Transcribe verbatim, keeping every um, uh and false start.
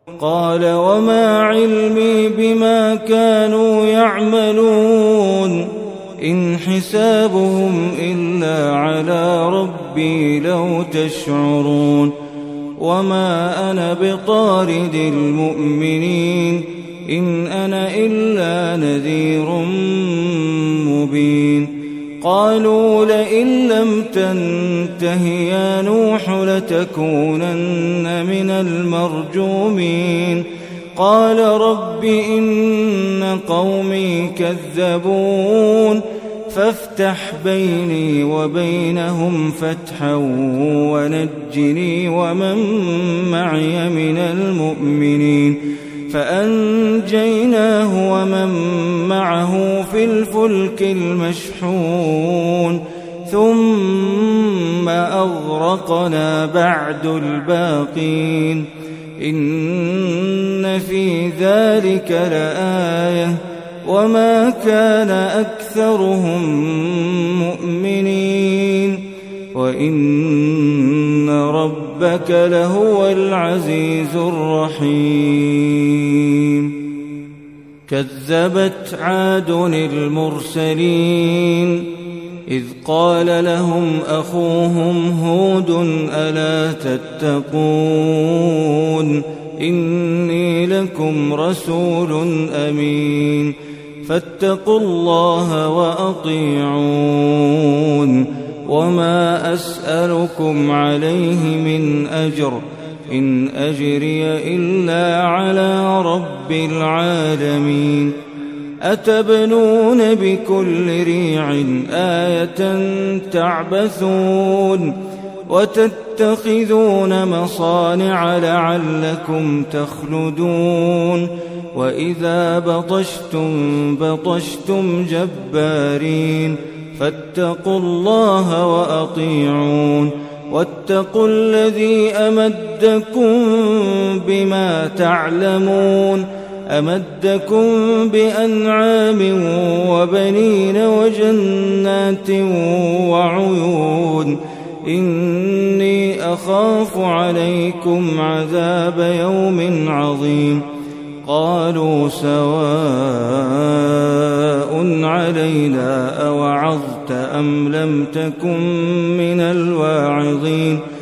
قال وما علمي بما كانوا يعملون إن حسابهم إلا على ربي لو تشعرون وما أنا بطارد المؤمنين إن أنا إلا نذير مبين قالوا لئن لم تنته يا نوح لتكونن من المرجومين قال رب إن قومي كذبون فافتح بيني وبينهم فتحا ونجني ومن معي من المؤمنين فأنجيناه ومن معه في الفلك المشحون ثم أغرقنا بعد الباقين إن في ذلك لآية وما كان أكثرهم مؤمنين وإن ربك لهو العزيز الرحيم كذبت عاد المرسلين إذ قال لهم أخوهم هود ألا تتقون إني لكم رسول أمين فاتقوا الله وأطيعون وما أسألكم عليه من أجر إن أجري إلا على رب العالمين أتبنون بكل ريع آية تعبثون وتتخذون مصانع لعلكم تخلدون وإذا بطشتم بطشتم جبارين فاتقوا الله وأطيعون واتقوا الذي أمدكم بما تعلمون أمدكم بأنعام وبنين وجنات وعيون إني أخاف عليكم عذاب يوم عظيم قالوا سواء علينا أوعظت أم لم تكن من الواعظين